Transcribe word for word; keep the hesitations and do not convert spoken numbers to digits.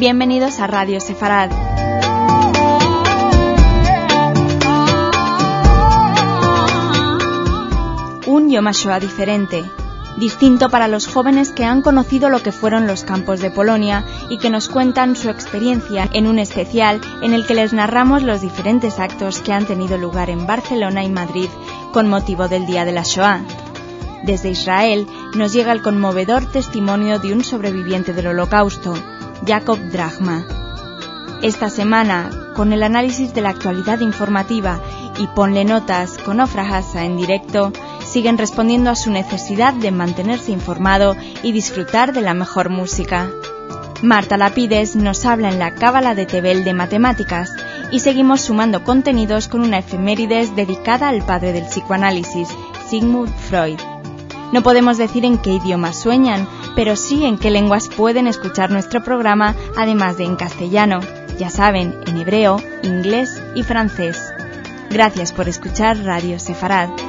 Bienvenidos a Radio Sefarad. Un Yom HaShoah diferente, distinto para los jóvenes que han conocido lo que fueron los campos de Polonia y que nos cuentan su experiencia en un especial en el que les narramos los diferentes actos que han tenido lugar en Barcelona y Madrid con motivo del Día de la Shoah. Desde Israel nos llega el conmovedor testimonio de un sobreviviente del Holocausto, Jacob Drachma. Esta semana, con el análisis de la actualidad informativa y Ponle Notas con Ofra Hassa en directo, siguen respondiendo a su necesidad de mantenerse informado y disfrutar de la mejor música. Marta Lapides nos habla en la Cábala de Tebel de matemáticas y seguimos sumando contenidos con una efemérides dedicada al padre del psicoanálisis, Sigmund Freud. No podemos decir en qué idiomas sueñan, pero sí en qué lenguas pueden escuchar nuestro programa, además de en castellano, ya saben, en hebreo, inglés y francés. Gracias por escuchar Radio Sefarad.